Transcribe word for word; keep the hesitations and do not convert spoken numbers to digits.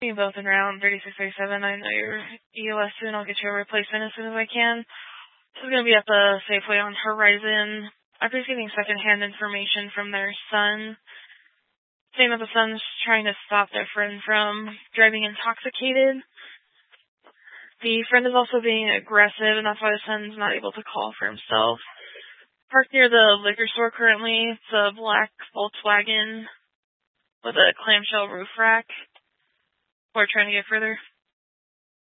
both in round thirty-six thirty-seven. I know your E O S soon. I'll get you a replacement as soon as I can. This is going to be at the Safeway on Horizon. I'm receiving secondhand information from their son, saying that the son's trying to stop their friend from driving intoxicated. The friend is also being aggressive, and that's why the son's not able to call for himself. Parked near the liquor store currently. It's a black Volkswagen with a clamshell roof rack. We're trying to get further.